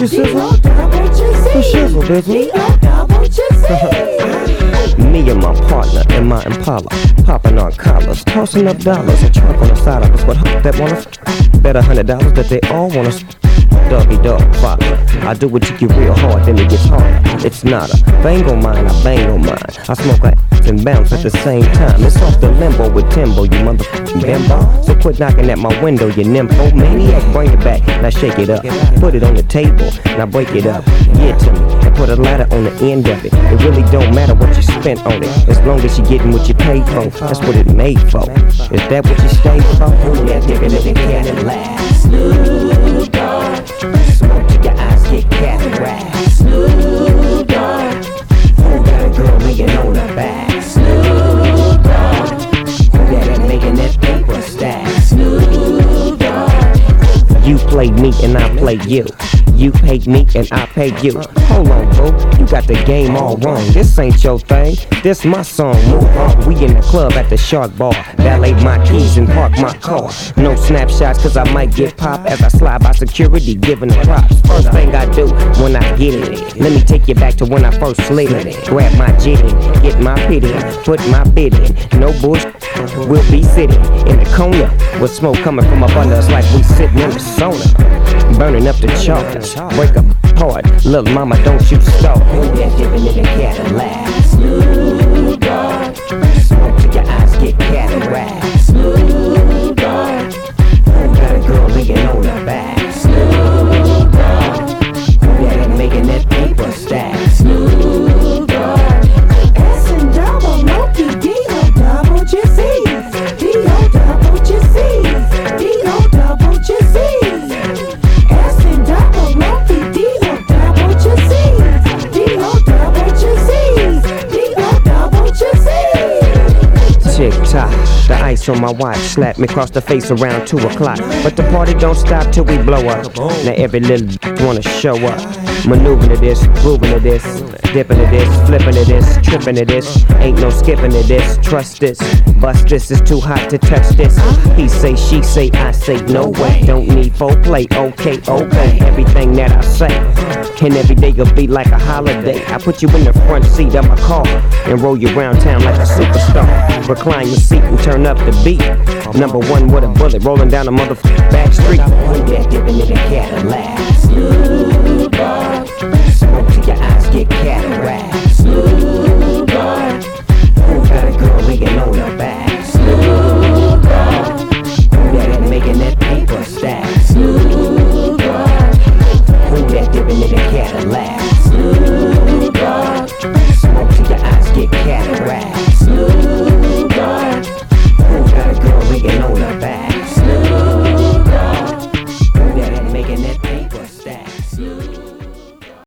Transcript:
you sizzle? For shizzle, bizzle. Me and my partner in my Impala, popping on collars, tossing up dollars, a truck on the side of us, but that want us bet $100 that they all want us. Doggy dog, father. I do it to you real hard, then it gets harder. It's not a bang on mine, I bang on mine. I smoke like and bounce at the same time. It's off the limbo with Timbo, you motherfucking bimbo. So quit knocking at my window, you nympho maniac. Bring it back, now shake it up. Put it on the table, now break it up. Give it to me, and put a ladder on the end of it. It really don't matter what you spent on it, as long as you getting what you paid for. That's what it made for. Is that what you stayed for? Who that nigga living Cadillac? Snoop Dogg. Smoke till your eyes get cataract. Snoop Dogg. Who got a girl laying on her back? Snoop Dogg. Who got it making that paper stack? Snoop Dogg. You play me and I play you. You pay me and I pay you. Hold on, boo, you got the game all wrong. This ain't your thing, this my song. Move on, we in the club at the Shark Bar. Valet my keys and park my car. No snapshots cause I might get popped as I slide by security giving the props. First thing I do when I get it, let me take you back to when I first slid it. Grab my jet in, get my pit in, put my bid in. No bullshit, we'll be sitting in the corner with smoke coming from up under us like we sitting in the sauna. Burning up the charts, break up hard. Little mama, don't you stop. Who that dipping in the Cadillac? Snoop Dogg. Smoke till your eyes get cataract. Snoop Dogg. Who got a girl laying on her back? Snoop Dogg. Who got it making that paper stack? Snoop Dogg. S and double, no D-O double G-C's. D-O double G-C's. D-O double G-C's. Tick-tock, the ice on my watch slapped me across the face around 2 o'clock. But the party don't stop till we blow up. Now every little wanna show up. Maneuvering to this, grooving to this, dipping to this, flipping to this, tripping to this. Ain't no skipping to this, trust this. Bust this, is too hot to touch this. He say, she say, I say, no way. Don't need foreplay, okay, okay. Everything that I say, and every day will be like a holiday. I put you in the front seat of my car and roll you around town like a superstar. Recline your seat and turn up the beat. Number one with a bullet rolling down the motherfucking back street. Who that dipping in the Cadillac? Snoop Dogg. Smoke till your eyes get cataract. Snoop Dogg. Who got a girl laying on her back? Snoop Dogg. Who got it making that paper stack? Snoop Dogg. Who that dipping in the Cadillac?